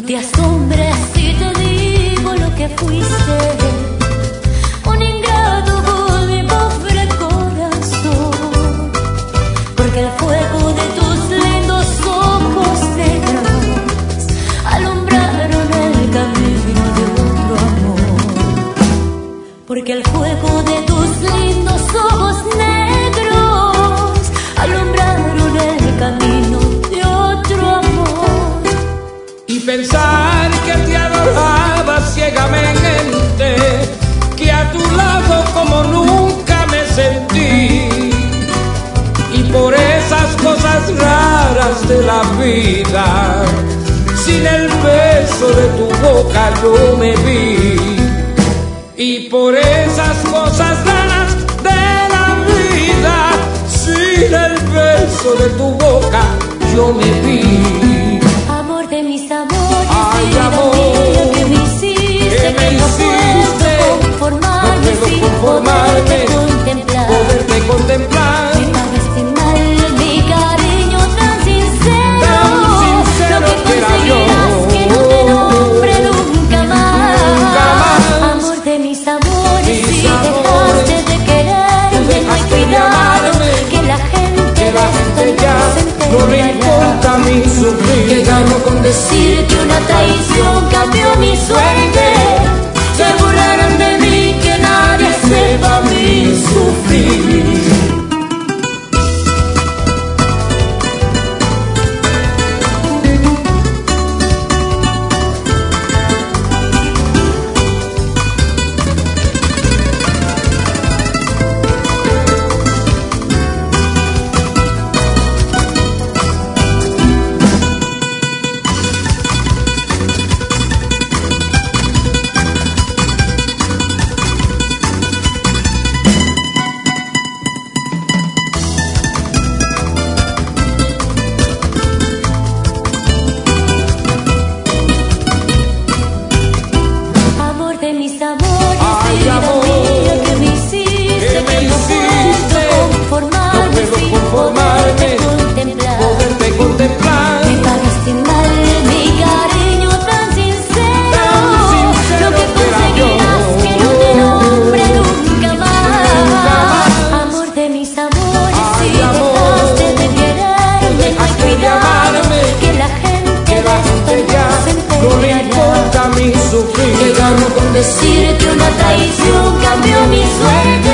te asombres si te digo lo que fuiste, un ingrato con mi pobre corazón, porque el fuego de tus lindos ojos negros alumbraron el camino de otro amor, porque el fuego de tus lindos ojos negros alumbraron el camino de otro amor. Y pensar que te adoraba ciegamente, que a tu lado como nunca me sentí, y por esas cosas raras de la vida, sin el beso de tu boca yo me vi, y por esas cosas raras de la vida, sin el beso de tu boca yo me vi. Amor de mis amores, ay, vida amor, mía, que me hiciste, que no puedo conformarme sin poderte contemplar. Poderte contemplar. Me pagaste mal mi cariño tan sincero, lo que conseguirás que no te nombre nunca más. Amor de mis amores, si dejaste de quererme, no hay cuidado, que la gente ya no le importa a mí sufrir. Que gano con decir que una traición cambió mi suerte. Se burlaron de mí, que nadie sepa mi sufrir. Mis amores, ay, vida amor, mía, que me hiciste, que no puedo conformarme sin poderte contemplar. Poderte contemplar. Me pagaste mal mi cariño tan sincero, lo que conseguirás que no te nombre nunca más. Amor de mis amores, ay, si dejaste de quererme, no hay cuidado, que la gente ya no le importa a mí sufrir. Que gano con decir que una traición cambió mi suerte.